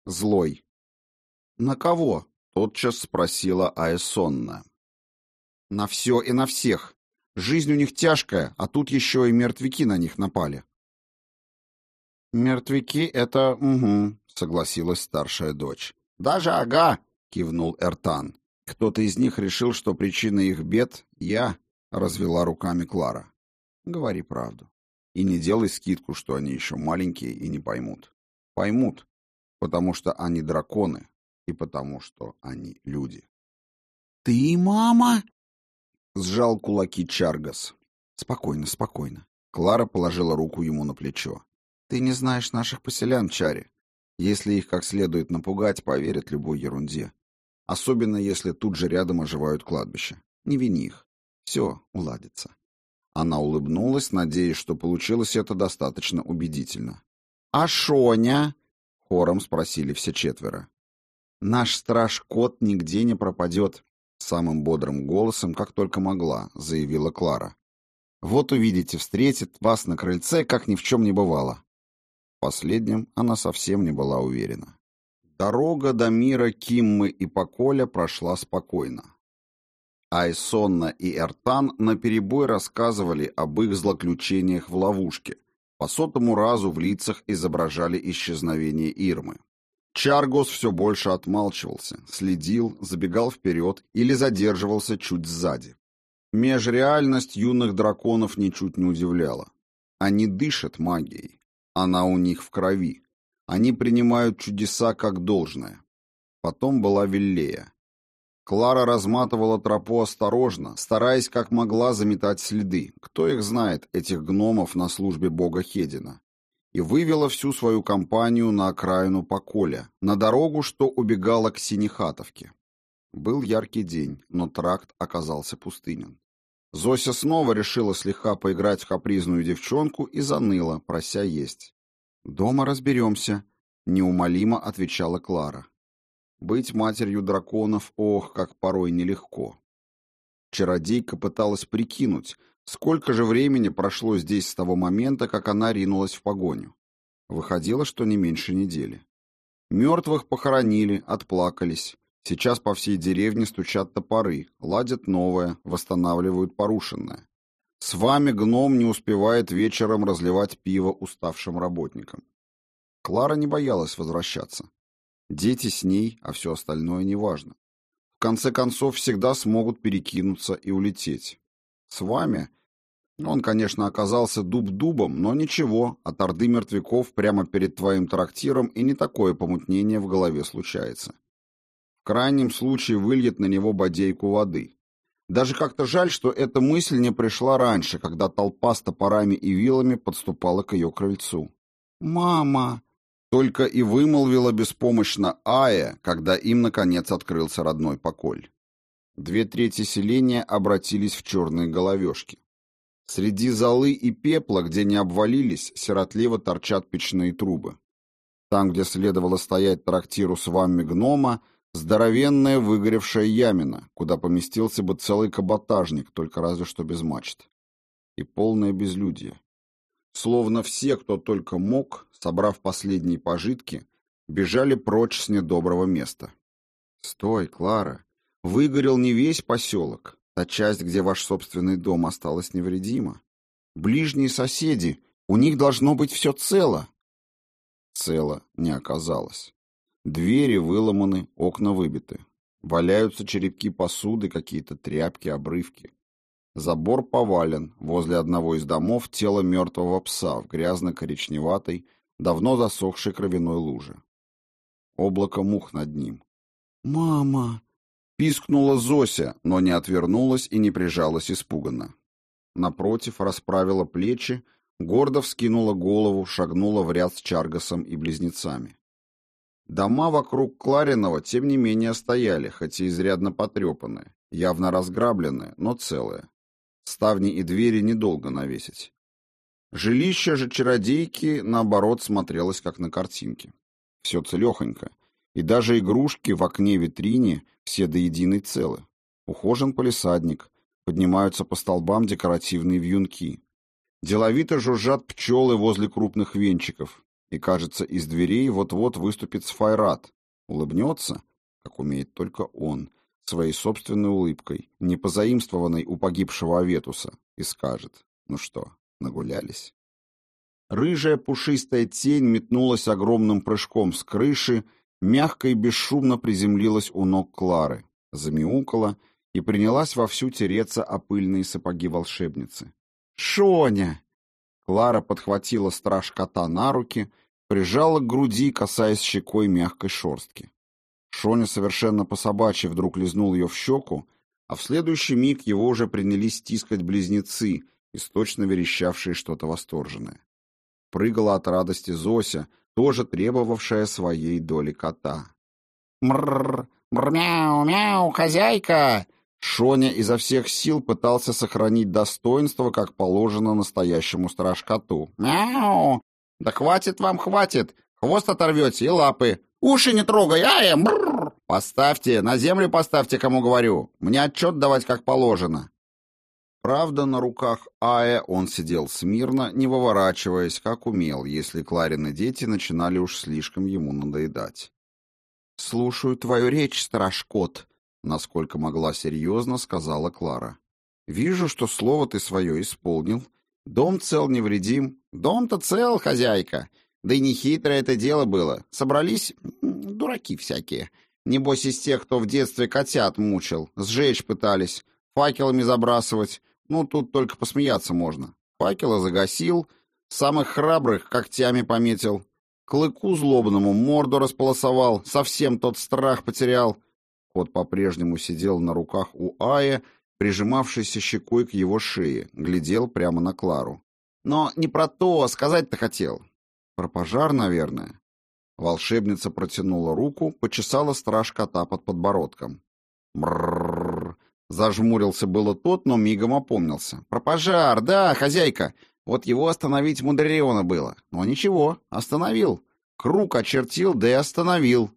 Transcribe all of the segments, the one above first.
злой. «На кого?» — тотчас спросила Аэсонна. «На все и на всех. Жизнь у них тяжкая, а тут еще и мертвяки на них напали». «Мертвяки — это... угу», — согласилась старшая дочь. «Даже ага», — кивнул Эртан. «Кто-то из них решил, что причина их бед — я», — развела руками Клара. «Говори правду. И не делай скидку, что они еще маленькие и не поймут. Поймут, потому что они драконы и потому что они люди». «Ты, мама?» — сжал кулаки Чаргас. «Спокойно, спокойно». Клара положила руку ему на плечо. «Ты не знаешь наших поселян, Чари. Если их как следует напугать, поверят любой ерунде. Особенно, если тут же рядом оживают кладбища. Не вини их. Все уладится». Она улыбнулась, надеясь, что получилось это достаточно убедительно. «А Шоня?» — хором спросили все четверо. «Наш страж-кот нигде не пропадет», — самым бодрым голосом, как только могла, заявила Клара. «Вот увидите, встретит вас на крыльце, как ни в чем не бывало». В последнем она совсем не была уверена. Дорога до мира Киммы и Поколя прошла спокойно. Айсонна и Эртан наперебой рассказывали об их злоключениях в ловушке, по сотому разу в лицах изображали исчезновение Ирмы. Чаргос все больше отмалчивался, следил, забегал вперед или задерживался чуть сзади. Межреальность юных драконов ничуть не удивляла. Они дышат магией, она у них в крови. Они принимают чудеса как должное. Потом была Виллея. Клара разматывала тропу осторожно, стараясь как могла заметать следы, кто их знает, этих гномов на службе бога Хедина, и вывела всю свою компанию на окраину Поколя, на дорогу, что убегала к Синехатовке. Был яркий день, но тракт оказался пустынен. Зося снова решила слегка поиграть в капризную девчонку и заныла, прося есть. «Дома разберемся», — неумолимо отвечала Клара. Быть матерью драконов, ох, как порой нелегко. Чародейка пыталась прикинуть, сколько же времени прошло здесь с того момента, как она ринулась в погоню. Выходило, что не меньше недели. Мертвых похоронили, отплакались. Сейчас по всей деревне стучат топоры, ладят новое, восстанавливают порушенное. С вами гном не успевает вечером разливать пиво уставшим работникам. Клара не боялась возвращаться. Дети с ней, а все остальное неважно. В конце концов, всегда смогут перекинуться и улететь. С вами... Он, конечно, оказался дуб-дубом, но ничего, от орды мертвяков прямо перед твоим трактиром и не такое помутнение в голове случается. В крайнем случае выльет на него бодейку воды. Даже как-то жаль, что эта мысль не пришла раньше, когда толпа с топорами и вилами подступала к ее крыльцу. «Мама!» Только и вымолвила беспомощно Ая, когда им, наконец, открылся родной Поколь. 2/3 селения обратились в черные головешки. Среди золы и пепла, где не обвалились, сиротливо торчат печные трубы. Там, где следовало стоять трактиру с вами гнома, здоровенная выгоревшая ямина, куда поместился бы целый каботажник, только разве что без мачт. И полное безлюдье. Словно все, кто только мог, собрав последние пожитки, бежали прочь с недоброго места. «Стой, Клара! Выгорел не весь поселок. Та часть, где ваш собственный дом, осталась невредима. Ближние соседи, у них должно быть все цело». Цело не оказалось. Двери выломаны, окна выбиты. Валяются черепки посуды, какие-то тряпки, обрывки. Забор повален, возле одного из домов тело мертвого пса в грязно-коричневатой, давно засохшей кровяной луже. Облако мух над ним. «Мама!» — пискнула Зося, но не отвернулась и не прижалась испуганно. Напротив, расправила плечи, гордо вскинула голову, шагнула в ряд с Чаргасом и близнецами. Дома вокруг Клариного, тем не менее, стояли, хоть и изрядно потрепанные, явно разграбленные, но целые. Ставни и двери недолго навесить. Жилище же чародейки, наоборот, смотрелось как на картинке. Все целехонько, и даже игрушки в окне-витрине все до единой целы. Ухожен палисадник, поднимаются по столбам декоративные вьюнки. Деловито жужжат пчелы возле крупных венчиков. И, кажется, из дверей вот-вот выступит Сфайрат, улыбнется, как умеет только он, своей собственной улыбкой, не позаимствованной у погибшего Аветуса, и скажет: «Ну что, нагулялись?» Рыжая пушистая тень метнулась огромным прыжком с крыши, мягко и бесшумно приземлилась у ног Клары, замяукала и принялась вовсю тереться о пыльные сапоги волшебницы. «Шоня!» Клара подхватила страж кота на руки, прижала к груди, касаясь щекой мягкой шерстки. Шоня совершенно по-собачьи вдруг лизнул ее в щеку, а в следующий миг его уже принялись стискать близнецы, источно верещавшие что-то восторженное. Прыгала от радости Зося, тоже требовавшая своей доли кота. «Мрррр! Мяу-мяу, хозяйка!» Шоня изо всех сил пытался сохранить достоинство, как положено настоящему страж-коту. «Мяу! Да хватит вам, хватит! Хвост оторвете и лапы! Уши не трогай! Ай! Бррр! Поставьте, на землю поставьте, кому говорю! Мне отчет давать, как положено!» Правда, на руках Ая он сидел смирно, не выворачиваясь, как умел, если Кларины дети начинали уж слишком ему надоедать. «Слушаю твою речь, страж-кот», — насколько могла серьезно сказала Клара. «Вижу, что слово ты свое исполнил. Дом цел невредим». «Дом-то цел, хозяйка. Да и нехитрое это дело было. Собрались дураки всякие. Небось из тех, кто в детстве котят мучил, сжечь пытались, факелами забрасывать. Ну, тут только посмеяться можно. Факела загасил, самых храбрых когтями пометил, клыку злобному морду располосовал, совсем тот страх потерял». Кот по-прежнему сидел на руках у Ая, прижимавшийся щекой к его шее, глядел прямо на Клару. «Но не про то, сказать-то хотел. Про пожар, наверное». Волшебница протянула руку, почесала страж кота под подбородком. «Мррррр!» Зажмурился было тот, но мигом опомнился. «Про пожар, да, хозяйка. Вот его остановить мудрено было. Но ничего, остановил. Круг очертил, да и остановил».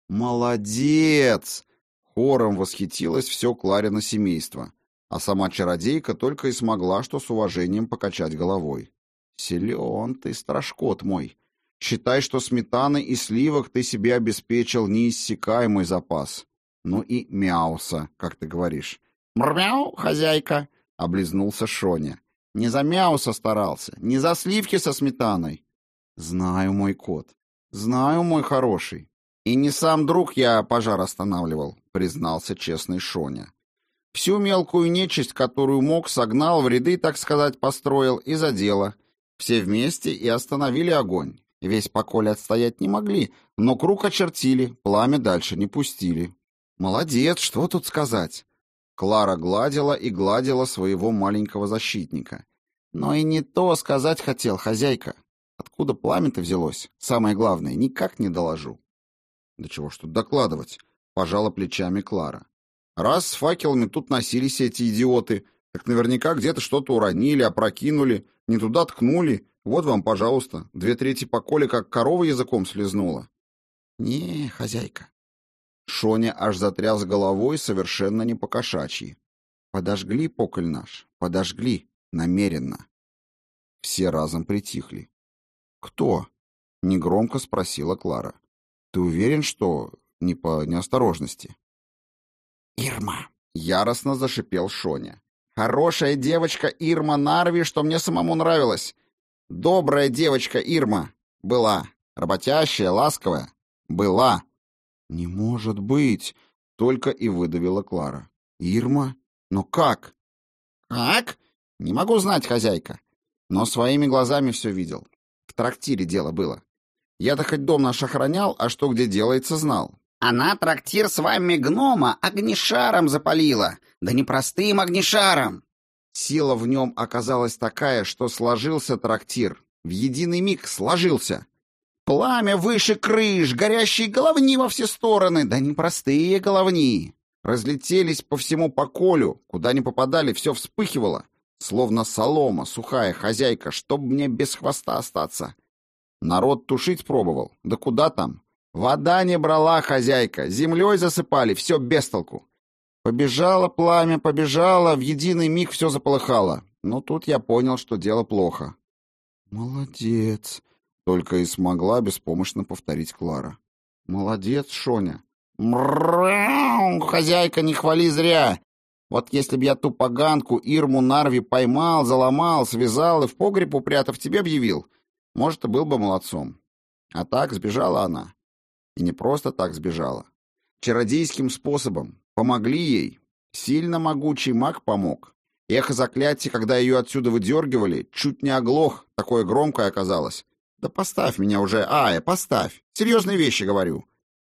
«Молодец!» Хором восхитилось все Кларино семейство, а сама чародейка только и смогла что с уважением покачать головой. «Силен ты, страж-кот мой. Считай, что сметаны и сливок ты себе обеспечил неиссякаемый запас. Ну и мяуса, как ты говоришь». «Мрмяу, хозяйка!» — облизнулся Шоня. «Не за мяуса старался, не за сливки со сметаной». «Знаю, мой кот, знаю, мой хороший. И не сам друг я пожар останавливал», — признался честный Шоня. «Всю мелкую нечисть, которую мог, согнал, в ряды, так сказать, построил и за дело. Все вместе и остановили огонь. Весь поколе отстоять не могли, но круг очертили, пламя дальше не пустили». «Молодец, что тут сказать?» Клара гладила и гладила своего маленького защитника. «Но и не то сказать хотел, хозяйка. Откуда пламя-то взялось? Самое главное, никак не доложу». «Да чего ж тут докладывать?» — пожала плечами Клара. «Раз с факелами тут носились эти идиоты, так наверняка где-то что-то уронили, опрокинули, не туда ткнули. Вот вам, пожалуйста, 2/3 поколя как корова языком слезнула». «Не, хозяйка». Шоня аж затряс головой совершенно не по-кошачьи. «Подожгли поколь наш, подожгли, намеренно». Все разом притихли. «Кто?» — негромко спросила Клара. «Ты уверен, что не по неосторожности?» «Ирма!» — яростно зашипел Шоня. «Хорошая девочка Ирма Нарви, что мне самому нравилась. Добрая девочка Ирма. Была. Работящая, ласковая. Была». «Не может быть!» — только и выдавила Клара. «Ирма? Но как?» «Как? Не могу знать, хозяйка. Но своими глазами все видел. В трактире дело было. Я-то хоть дом наш охранял, а что где делается, знал. Она трактир с вами гнома огнешаром запалила. Да не простым огнешаром. Сила в нем оказалась такая, что сложился трактир. В единый миг сложился. Пламя выше крыш, горящие головни во все стороны. Да не простые головни. Разлетелись по всему поколю. Куда ни попадали, все вспыхивало. Словно солома, сухая хозяйка, чтоб мне без хвоста остаться. Народ тушить пробовал. Да куда там? Вода не брала хозяйка. Землей засыпали, все без толку. Побежало пламя, побежало, в единый миг все заполыхало. Но тут я понял, что дело плохо. «Молодец», Только и смогла беспомощно повторить Клара. Молодец, Шоня. Хозяйка, не хвали зря. Вот если б я ту поганку Ирму Нарви поймал, заломал, связал и в погреб упрятав, тебе объявил, может, и был бы молодцом. А так сбежала она. И не просто так сбежала. Чародейским способом. Помогли ей. Сильно могучий маг помог. Эхо заклятия, когда ее отсюда выдергивали, чуть не оглох, такое громкое оказалось. Да поставь меня уже, Ая, поставь. Серьезные вещи говорю.